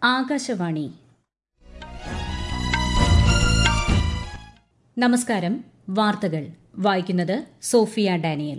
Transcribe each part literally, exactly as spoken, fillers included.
ആകാശവാണി. നമസ്കാരം. വാർത്തകൾ വായിക്കുന്നത് സോഫിയ ഡാനിയൽ.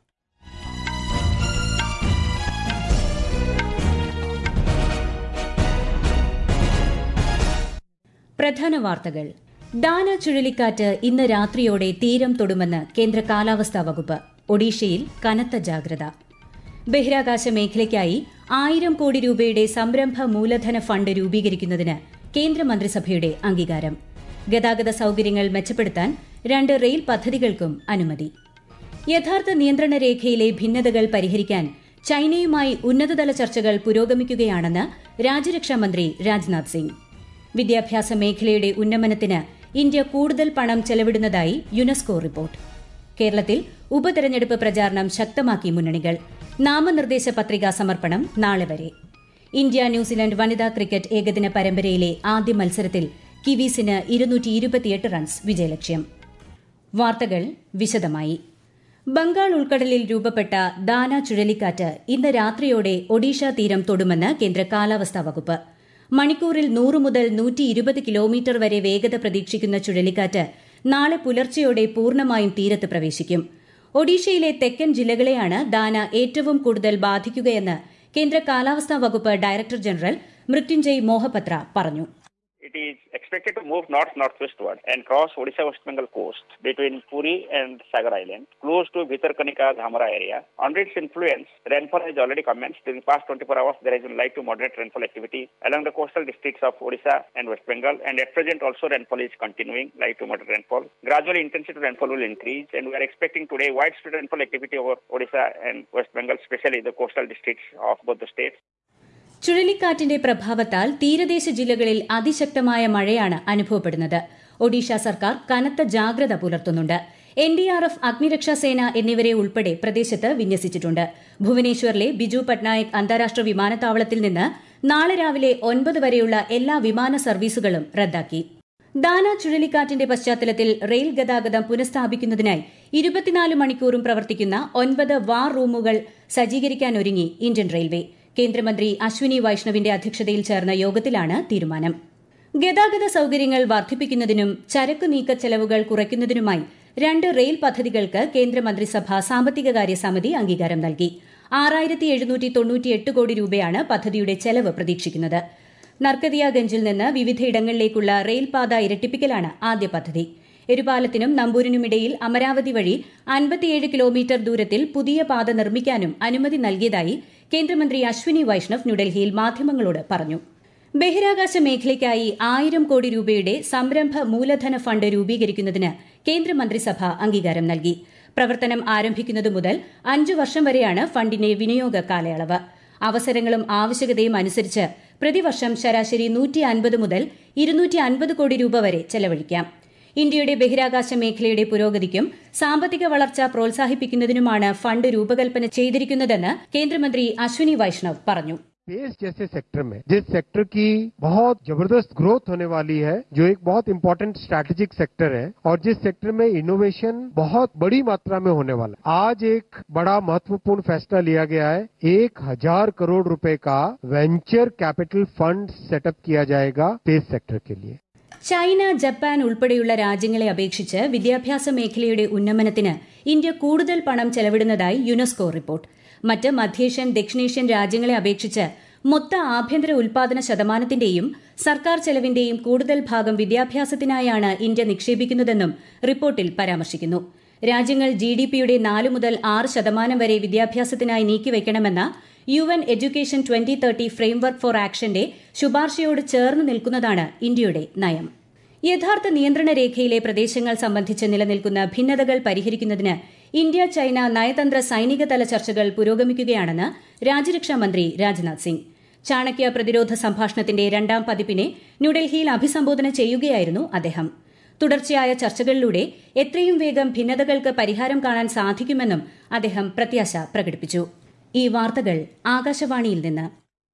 പ്രധാന വാർത്തകൾ. ഡാന ചുഴലിക്കാറ്റ് ഇന്ന് രാത്രിയോടെ തീരം തൊടുമെന്ന് കേന്ദ്ര കാലാവസ്ഥാ വകുപ്പ്. ഒഡീഷയിൽ കനത്ത ജാഗ്രത. ബഹിരാകാശ മേഖലയ്ക്കായി ആയിരം കോടി രൂപയുടെ സംരംഭ മൂലധന ഫണ്ട് രൂപീകരിക്കുന്നതിന് കേന്ദ്രമന്ത്രിസഭയുടെ അംഗീകാരം. ഗതാഗത സൌകര്യങ്ങൾ മെച്ചപ്പെടുത്താൻ രണ്ട് റെയിൽ പദ്ധതികൾക്കും അനുമതി. യഥാർത്ഥ നിയന്ത്രണ രേഖയിലെ ഭിന്നതകൾ പരിഹരിക്കാൻ ചൈനയുമായി ഉന്നതതല ചർച്ചകൾ പുരോഗമിക്കുകയാണെന്ന് രാജ്യരക്ഷാമന്ത്രി രാജ്നാഥ് സിംഗ്. വിദ്യാഭ്യാസ മേഖലയുടെ ഉന്നമനത്തിന് ഇന്ത്യ കൂടുതൽ പണം ചെലവിടുന്നതായി യുനെസ്കോ റിപ്പോർട്ട്. കേരളത്തിൽ ഉപതെരഞ്ഞെടുപ്പ് പ്രചാരണം ശക്തമാക്കി മുന്നണികൾ. നാമനിർദ്ദേശ പത്രികാ സമർപ്പണം നാളെ വരെ. ഇന്ത്യ ന്യൂസിലൻഡ് വനിതാ ക്രിക്കറ്റ് ഏകദിന പരമ്പരയിലെ ആദ്യ മത്സരത്തിൽ കിവീസിന് ഇരുന്നൂറ്റി ഇരുപത്തിയെട്ട് റൺസ് വിജയലക്ഷ്യം. വാർത്തകൾ വിശദമായി. ബംഗാൾ ഉൾക്കടലിൽ രൂപപ്പെട്ട ദാന ചുഴലിക്കാറ്റ് ഇന്ന് രാത്രിയോടെ ഒഡീഷ തീരം തൊടുമെന്ന് കേന്ദ്ര കാലാവസ്ഥാ വകുപ്പ്. മണിക്കൂറിൽ നൂറ് മുതൽ നൂറ്റി ഇരുപത് കിലോമീറ്റർ വരെ വേഗത പ്രതീക്ഷിക്കുന്ന ചുഴലിക്കാറ്റ് നാളെ പുലർച്ചെയോടെ പൂർണ്ണമായും തീരത്ത് പ്രവേശിക്കും. ഒഡീഷയിലെ തെക്കൻ ജില്ലകളെയാണ് ദാന ഏറ്റവും കൂടുതൽ ബാധിക്കുകയെന്ന് കേന്ദ്ര കാലാവസ്ഥാ വകുപ്പ് ഡയറക്ടർ ജനറൽ മൃത്യുഞ്ജയ് മോഹപത്ര പറഞ്ഞു. It is expected to move north-northwestward and cross Odisha-West Bengal coast between Puri and Sagar Island, close to Bhitarkanika, Dhamra area. Under its influence, rainfall has already commenced. During the past twenty-four hours, there has been light to moderate rainfall activity along the coastal districts of Odisha and West Bengal, and at present also rainfall is continuing, light to moderate rainfall. Gradually, intensity of rainfall will increase, and we are expecting today widespread rainfall activity over Odisha and West Bengal, especially the coastal districts of both the states. ചുഴലിക്കാറ്റിന്റെ പ്രഭാവത്താൽ തീരദേശ ജില്ലകളിൽ അതിശക്തമായ മഴയാണ് അനുഭവപ്പെടുന്നത്. ഒഡീഷ സർക്കാർ കനത്ത ജാഗ്രത പുലർത്തുന്നുണ്ട്. എൻ ഡി ആർ എഫ്, അഗ്നിരക്ഷാസേന എന്നിവരെ ഉൾപ്പെടെ പ്രദേശത്ത് വിന്യസിച്ചിട്ടുണ്ട്. ഭുവനേശ്വറിലെ ബിജു പട്നായക് അന്താരാഷ്ട്ര വിമാനത്താവളത്തിൽ നിന്ന് നാളെ രാവിലെ ഒൻപത് വരെയുള്ള എല്ലാ വിമാന സർവീസുകളും റദ്ദാക്കി. ദാന ചുഴലിക്കാറ്റിന്റെ പശ്ചാത്തലത്തിൽ റെയിൽ ഗതാഗതം പുനഃസ്ഥാപിക്കുന്നതിനായി ഇരുപത്തിനാല് മണിക്കൂറും പ്രവർത്തിക്കുന്ന ഒൻപത് വാർ റൂമുകൾ സജ്ജീകരിക്കാനൊരുങ്ങി ഇന്ത്യൻ റെയിൽവേ. കേന്ദ്രമന്ത്രി അശ്വിനി വൈഷ്ണവിന്റെ അധ്യക്ഷതയിൽ ചേർന്ന യോഗത്തിലാണ് തീരുമാനം. ഗതാഗത സൌകര്യങ്ങൾ വർദ്ധിപ്പിക്കുന്നതിനും ചരക്കു നീക്ക ചെലവുകൾ കുറയ്ക്കുന്നതിനുമായി രണ്ട് റെയിൽ പദ്ധതികൾക്ക് കേന്ദ്രമന്ത്രിസഭ സാമ്പത്തികകാര്യ സമിതി അംഗീകാരം നൽകി. ആറായിരത്തി എഴുന്നൂറ്റി തൊണ്ണൂറ്റിയെട്ട് കോടി രൂപയാണ് പദ്ധതിയുടെ ചെലവ് പ്രതീക്ഷിക്കുന്നത്. നർക്കതിയാഗഞ്ചിൽ നിന്ന് വിവിധയിടങ്ങളിലേക്കുള്ള റെയിൽപാത ഇരട്ടിപ്പിക്കലാണ് ആദ്യ പദ്ധതി. എരുപാലത്തിനും നമ്പൂരിനുമിടയിൽ അമരാവതി വഴി അൻപത്തിയേഴ് കിലോമീറ്റർ ദൂരത്തിൽ പുതിയ പാത നിർമ്മിക്കാനും അനുമതി നൽകിയതായി കേന്ദ്രമന്ത്രി അശ്വിനി വൈഷ്ണവ് ന്യൂഡൽഹിയിൽ മാധ്യമങ്ങളോട് പറഞ്ഞു. ബഹിരാകാശ മേഖലയ്ക്കായി ആയിരം കോടി രൂപയുടെ സംരംഭ മൂലധന ഫണ്ട് രൂപീകരിക്കുന്നതിന് കേന്ദ്രമന്ത്രിസഭ അംഗീകാരം നൽകി. പ്രവർത്തനം ആരംഭിക്കുന്നതു മുതൽ അഞ്ചു വർഷം വരെയാണ് ഫണ്ടിന്റെ വിനിയോഗ കാലയളവ്. അവസരങ്ങളും ആവശ്യകതയും അനുസരിച്ച് പ്രതിവർഷം ശരാശരി നൂറ്റി അൻപത് മുതൽ ഇരുന്നൂറ്റി അൻപത് കോടി രൂപ വരെ ചെലവഴിക്കാം. ഇന്ത്യയുടെ ബഹിരാകാശ മേഖലയുടെ പുരോഗതിക്കും സാമ്പത്തിക വളർച്ച പ്രോത്സാഹിപ്പിക്കുന്നതിനുമാണ് ഫണ്ട് രൂപകൽപ്പന ചെയ്തിരിക്കുന്നതെന്ന് കേന്ദ്രമന്ത്രി അശ്വിനി വൈഷ്ണവ് പറഞ്ഞു. स्पेस जैसे सेक्टर में जिस सेक्टर की बहुत जबरदस्त ग्रोथ होने वाली है, जो एक बहुत इंपॉर्टेंट स्ट्रैटेजिक सेक्टर है और जिस सेक्टर में इनोवेशन बहुत बड़ी मात्रा में होने वाला है, आज एक बड़ा महत्वपूर्ण फैसला लिया गया है. एक हजार करोड़ रुपए का वेंचर कैपिटल फंड सेटअप किया जाएगा स्पेस सेक्टर के लिए. ചൈന, ജപ്പാൻ ഉൾപ്പെടെയുള്ള രാജ്യങ്ങളെ അപേക്ഷിച്ച് വിദ്യാഭ്യാസ മേഖലയുടെ ഉന്നമനത്തിന് ഇന്ത്യ കൂടുതൽ പണം ചെലവിടുന്നതായി യുനെസ്കോ റിപ്പോർട്ട്. മറ്റ് മധ്യേഷ്യൻ, ദക്ഷിണേഷ്യൻ രാജ്യങ്ങളെ അപേക്ഷിച്ച് മൊത്ത ആഭ്യന്തര ഉൽപാദന ശതമാനത്തിന്റെയും സർക്കാർ ചെലവിന്റെയും കൂടുതൽ ഭാഗം വിദ്യാഭ്യാസത്തിനായാണ് ഇന്ത്യ നിക്ഷേപിക്കുന്നതെന്നും റിപ്പോർട്ടിൽ പരാമർശിക്കുന്നു. രാജ്യങ്ങൾ ജി ഡി പിയുടെ നാല് മുതൽ ആറ് ശതമാനം വരെ വിദ്യാഭ്യാസത്തിനായി നീക്കിവയ്ക്കണമെന്ന U N education twenty thirty framework for ആക്ഷന്റെ ശുപാർശയോട് ചേർന്ന് നിൽക്കുന്നതാണ് ഇന്ത്യയുടെ നയം. യഥാർത്ഥ നിയന്ത്രണ രേഖയിലെ പ്രദേശങ്ങൾ സംബന്ധിച്ച് നിലനിൽക്കുന്ന ഭിന്നതകൾ പരിഹരിക്കുന്നതിന് ഇന്ത്യ ചൈന നയതന്ത്ര സൈനിക തല ചർച്ചകൾ പുരോഗമിക്കുകയാണെന്ന് രാജ്യരക്ഷാമന്ത്രി രാജ്നാഥ് സിംഗ്. ചാണക്യ പ്രതിരോധ സംഭാഷണത്തിന്റെ രണ്ടാം പതിപ്പിനെ ന്യൂഡൽഹിയിൽ അഭിസംബോധന ചെയ്യുകയായിരുന്നു അദ്ദേഹം. തുടർച്ചയായ ചർച്ചകളിലൂടെ എത്രയും വേഗം ഭിന്നതകൾക്ക് പരിഹാരം കാണാൻ സാധിക്കുമെന്നും അദ്ദേഹം പ്രത്യാശ പ്രകടിപ്പിച്ചു. ഈ വാർത്തകൾ ആകാശവാണിയിൽ നിന്ന്.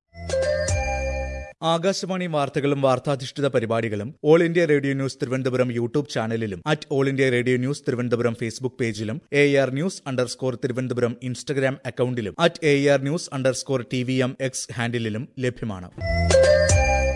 ആകാശവാണി വാർത്തകളും വാർത്താധിഷ്ഠിത പരിപാടികളും all India radio news Thiruvananthapuram YouTube ചാനലിലും at all India radio news Thiruvananthapuram Facebook പേജിലും A R news underscore Thiruvananthapuram Instagram അക്കൌണ്ടിലും at A R news underscore T V M X ഹാൻഡിലും ലഭ്യമാണ്.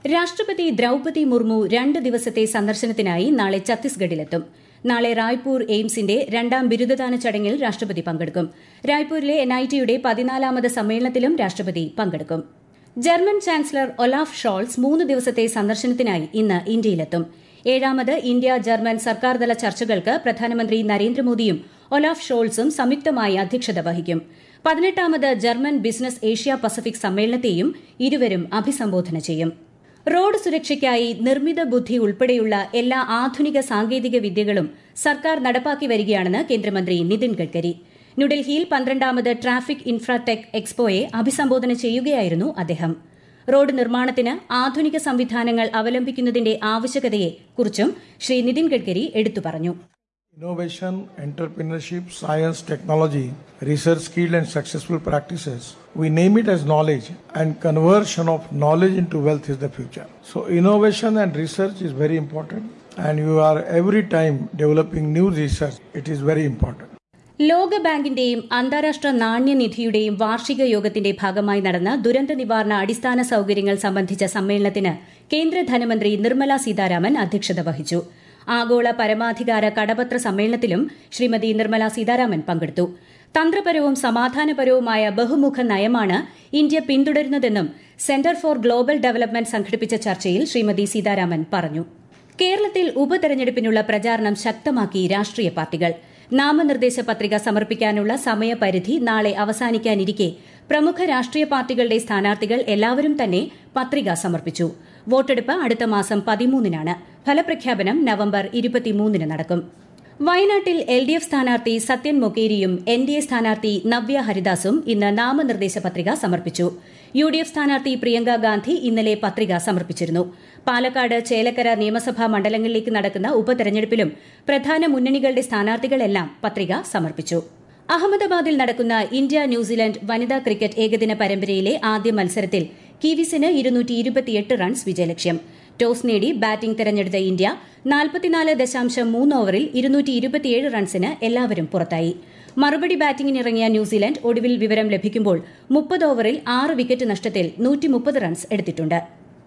രാഷ്ട്രപതി ദ്രൌപതി മുർമു രണ്ട് ദിവസത്തെ സന്ദർശനത്തിനായി നാളെ ഛത്തീസ്ഗഡിലെത്തും. നാളെ റായ്പൂർ എയിംസിന്റെ രണ്ടാം ബിരുദദാന ചടങ്ങിൽ രാഷ്ട്രപതി പങ്കെടുക്കും. റായ്പൂരിലെ എൻ ഐ ടിയുടെ പതിനാലാമത് സമ്മേളനത്തിലും രാഷ്ട്രപതി പങ്കെടുക്കും. ജർമ്മൻ ചാൻസലർ ഒലാഫ് ഷോൾസ് മൂന്ന് ദിവസത്തെ സന്ദർശനത്തിനായി ഇന്ന് ഇന്ത്യയിലെത്തും. ഏഴാമത് ഇന്ത്യ ജർമ്മൻ സർക്കാർതല ചർച്ചകൾക്ക് പ്രധാനമന്ത്രി നരേന്ദ്രമോദിയും ഒലാഫ് ഷോൾസും സംയുക്തമായി അധ്യക്ഷത വഹിക്കും. പതിനെട്ടാമത് ജർമ്മൻ ബിസിനസ് ഏഷ്യ പസഫിക് സമ്മേളനത്തെയും ഇരുവരും അഭിസംബോധന ചെയ്യും. റോഡ് സുരക്ഷയ്ക്കായി നിർമ്മിത ബുദ്ധി ഉൾപ്പെടെയുള്ള എല്ലാ ആധുനിക സാങ്കേതിക വിദ്യകളും സർക്കാർ നടപ്പാക്കി വരികയാണെന്ന് കേന്ദ്രമന്ത്രി നിതിൻ ഗഡ്കരി. ന്യൂഡൽഹിയിൽ പന്ത്രണ്ടാമത് ട്രാഫിക് ഇൻഫ്രാടെക് എക്സ്പോയെ അഭിസംബോധന ചെയ്യുകയായിരുന്നു അദ്ദേഹം. റോഡ് നിർമ്മാണത്തിന് ആധുനിക സംവിധാനങ്ങൾ അവലംബിക്കുന്നതിന്റെ ആവശ്യകതയെക്കുറിച്ചും ശ്രീ നിതിൻ ഗഡ്കരി എടുത്തു പറഞ്ഞു. Innovation, entrepreneurship, science, technology, research, skilled and successful practices. We name it as knowledge, and conversion of knowledge into wealth is the future. So innovation and research is very important, and you are every time developing new research. It is very important. ലോകബാങ്കിന്റെയും അന്താരാഷ്ട്ര നാണ്യനിധിയുടെയും വാർഷിക യോഗത്തിന്റെ ഭാഗമായി നടന്ന ദുരന്ത നിവാരണ അടിസ്ഥാന സൌകര്യങ്ങൾ സംബന്ധിച്ച സമ്മേളനത്തിന് കേന്ദ്ര ധനമന്ത്രി നിർമ്മല സീതാരാമൻ അധ്യക്ഷത വഹിച്ചു. ആഗോള പരമാധികാര കടപത്ര സമ്മേളനത്തിലും ശ്രീമതി നിർമ്മല സീതാരാമൻ പങ്കെടുത്തു. തന്ത്രപരവും സമാധാനപരവുമായ ബഹുമുഖ നയമാണ് ഇന്ത്യ പിന്തുടരുന്നതെന്നും സെന്റർ ഫോർ ഗ്ലോബൽ ഡെവലപ്മെന്റ് സംഘടിപ്പിച്ച ചർച്ചയിൽ ശ്രീമതി സീതാരാമൻ പറഞ്ഞു. കേരളത്തിൽ ഉപതെരഞ്ഞെടുപ്പിനുള്ള പ്രചാരണം ശക്തമാക്കി രാഷ്ട്രീയ പാർട്ടികൾ. നാമനിർദ്ദേശ പത്രിക സമർപ്പിക്കാനുള്ള സമയപരിധി നാളെ അവസാനിക്കാനിരിക്കെ പ്രമുഖ രാഷ്ട്രീയ പാർട്ടികളുടെ സ്ഥാനാർത്ഥികൾ എല്ലാവരും തന്നെ പത്രിക സമർപ്പിച്ചു. വോട്ടെടുപ്പ് അടുത്ത മാസം പതിമൂന്നിനാണ്. ഫലപ്രഖ്യാപനം നവംബർ ഇരുപത്തിമൂന്നിന് നടക്കും. വയനാട്ടിൽ എൽ ഡി എഫ് സ്ഥാനാർത്ഥി സത്യൻ മൊക്കേരിയും എൻ ഡി എ സ്ഥാനാർത്ഥി നവ്യ ഹരിദാസും ഇന്ന് നാമനിർദ്ദേശ പത്രിക സമർപ്പിച്ചു. യു ഡി എഫ് സ്ഥാനാർത്ഥി പ്രിയങ്ക ഗാന്ധി ഇന്നലെ പത്രിക സമർപ്പിച്ചിരുന്നു. പാലക്കാട്, ചേലക്കര നിയമസഭാ മണ്ഡലങ്ങളിലേക്ക് നടക്കുന്ന ഉപതെരഞ്ഞെടുപ്പിലും പ്രധാന മുന്നണികളുടെ സ്ഥാനാർത്ഥികളെല്ലാം പത്രിക സമർപ്പിച്ചു. അഹമ്മദാബാദിൽ നടക്കുന്ന ഇന്ത്യ ന്യൂസിലൻഡ് വനിതാ ക്രിക്കറ്റ് ഏകദിന പരമ്പരയിലെ ആദ്യ മത്സരത്തിൽ കിവീസിന് ഇരുന്നൂറ്റി ഇരുപത്തിയെട്ട് റൺസ് വിജയലക്ഷ്യം. ടോസ് നേടി ബാറ്റിംഗ് തെരഞ്ഞെടുത്ത ഇന്ത്യ നാൽപ്പത്തിനാല് ദശാംശം മൂന്ന് ഓവറിൽ ഇരുന്നൂറ്റി ഇരുപത്തിയേഴ് റൺസിന് എല്ലാവരും പുറത്തായി. മറുപടി ബാറ്റിംഗിനിറങ്ങിയ ന്യൂസിലൻഡ് ഒടുവിൽ വിവരം ലഭിക്കുമ്പോൾ മുപ്പത് ഓവറിൽ ആറ് വിക്കറ്റ് നഷ്ടത്തിൽ നൂറ്റി മുപ്പത് റൺസ് എടുത്തിട്ടുണ്ട്.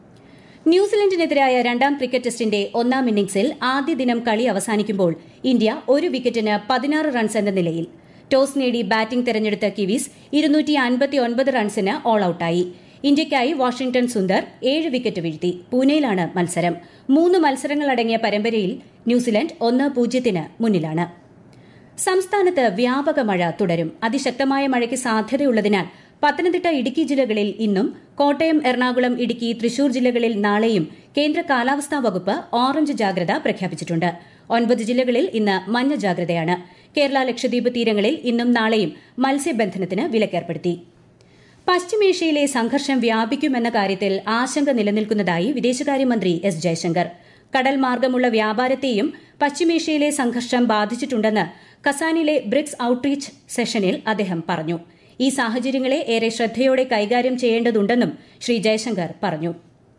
ന്യൂസിലൻഡിനെതിരായ രണ്ടാം ക്രിക്കറ്റ് ടെസ്റ്റിന്റെ ഒന്നാം ഇന്നിംഗ്സിൽ ആദ്യ ദിനം കളി അവസാനിക്കുമ്പോൾ ഇന്ത്യ ഒരു വിക്കറ്റിന് പതിനാറ് റൺസ് എന്ന നിലയിൽ. ടോസ് നേടി ബാറ്റിംഗ് തെരഞ്ഞെടുത്ത കിവീസ് ഇരുന്നൂറ്റി അൻപത്തിയൊൻപത് റൺസിന് ഓൾ ഔട്ടായി. ഇന്ത്യയ്ക്കായി വാഷിംഗ്ടൺ സുന്ദർ ഏഴ് വിക്കറ്റ് വീഴ്ത്തി. പൂനെയിലാണ് മത്സരം. മൂന്ന് മത്സരങ്ങളടങ്ങിയ പരമ്പരയിൽ ന്യൂസിലൻഡ് ഒന്ന് പൂജ്യത്തിന് മുന്നിലാണ്. സംസ്ഥാനത്ത് വ്യാപക മഴ തുടരും. അതിശക്തമായ മഴയ്ക്ക് സാധ്യതയുള്ളതിനാൽ പത്തനംതിട്ട, ഇടുക്കി ജില്ലകളിൽ ഇന്നും, കോട്ടയം, എറണാകുളം, ഇടുക്കി, തൃശൂർ ജില്ലകളിൽ നാളെയും കേന്ദ്ര കാലാവസ്ഥാ വകുപ്പ് ഓറഞ്ച് ജാഗ്രത പ്രഖ്യാപിച്ചിട്ടുണ്ട്. ഒൻപത് ജില്ലകളിൽ ഇന്ന് മഞ്ഞ ജാഗ്രതയാണ്. കേരള, ലക്ഷദ്വീപ് തീരങ്ങളിൽ ഇന്നും നാളെയും മത്സ്യബന്ധനത്തിന് വിലക്കേർപ്പെടുത്തി. പശ്ചിമേഷ്യയിലെ സംഘർഷം വ്യാപിക്കുമെന്ന കാര്യത്തിൽ ആശങ്ക നിലനിൽക്കുന്നതായി വിദേശകാര്യമന്ത്രി എസ് ജയശങ്കർ. കടൽ മാർഗമുള്ള വ്യാപാരത്തെയും പശ്ചിമേഷ്യയിലെ സംഘർഷം ബാധിച്ചിട്ടുണ്ടെന്ന് കസാനിലെ ബ്രിക്സ് ഔട്ട്റീച്ച് സെഷനിൽ അദ്ദേഹം പറഞ്ഞു. ഈ സാഹചര്യങ്ങളെ ഏറെ ശ്രദ്ധയോടെ കൈകാര്യം ചെയ്യേണ്ടതുണ്ടെന്നും ശ്രീ ജയശങ്കർ പറഞ്ഞു.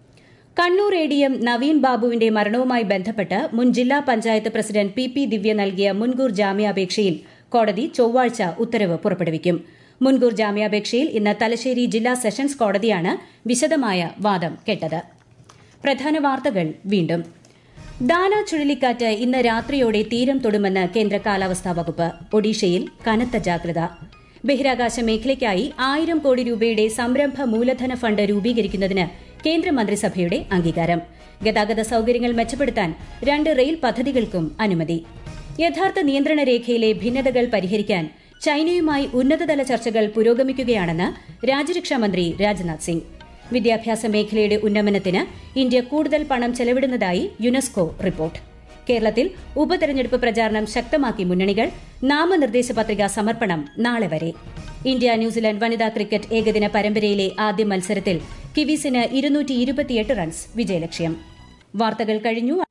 Kannur A D M Naveen ബാബുവിന്റെ മരണവുമായി ബന്ധപ്പെട്ട് മുൻ ജില്ലാ panchayat president P P Divya നൽകിയ മുൻകൂർ ജാമ്യാപേക്ഷയിൽ കോടതി ചൊവ്വാഴ്ച ഉത്തരവ് പുറപ്പെടുവിക്കും. മുൻകൂർ ജാമ്യാപേക്ഷയിൽ ഇന്ന് തലശ്ശേരി ജില്ലാ സെഷൻസ് കോടതിയാണ് വിശദമായ വാദം കേട്ടത്. പ്രധാന വാർത്തകൾ വീണ്ടും. ദാന ചുഴലിക്കാറ്റ് ഇന്ന് രാത്രിയോടെ തീരം തൊടുമെന്ന് കേന്ദ്ര കാലാവസ്ഥാ വകുപ്പ്. ഒഡീഷയിൽ കനത്ത ജാഗ്രത. ബഹിരാകാശ മേഖലയ്ക്കായി ആയിരം കോടി രൂപയുടെ സംരംഭ മൂലധന ഫണ്ട് രൂപീകരിക്കുന്നതിന് കേന്ദ്രമന്ത്രിസഭയുടെ അംഗീകാരം. ഗതാഗത സൌകര്യങ്ങൾ മെച്ചപ്പെടുത്താൻ രണ്ട് റെയിൽ പദ്ധതികൾക്കും അനുമതി. യഥാർത്ഥ നിയന്ത്രണ രേഖയിലെ ഭിന്നതകൾ പരിഹരിക്കാൻ ചൈനയുമായി ഉന്നതതല ചർച്ചകൾ പുരോഗമിക്കുകയാണെന്ന് രാജ്യരക്ഷാമന്ത്രി രാജ്നാഥ് സിംഗ്. വിദ്യാഭ്യാസ മേഖലയുടെ ഉന്നമനത്തിന് ഇന്ത്യ കൂടുതൽ പണം ചെലവിടുന്നതായി യുനെസ്കോ റിപ്പോർട്ട്. കേരളത്തിൽ ഉപതെരഞ്ഞെടുപ്പ് പ്രചാരണം ശക്തമാക്കി മുന്നണികൾ. നാമനിർദ്ദേശ പത്രിക സമർപ്പണം നാളെ വരെ. ഇന്ത്യ ന്യൂസിലൻഡ് വനിതാ ക്രിക്കറ്റ് ഏകദിന പരമ്പരയിലെ ആദ്യ മത്സരത്തിൽ കിവീസിന് ഇരുന്നൂറ്റി ഇരുപത്തിയെട്ട് റൺസ് വിജയലക്ഷ്യം. വാർത്തകൾ കഴിഞ്ഞു.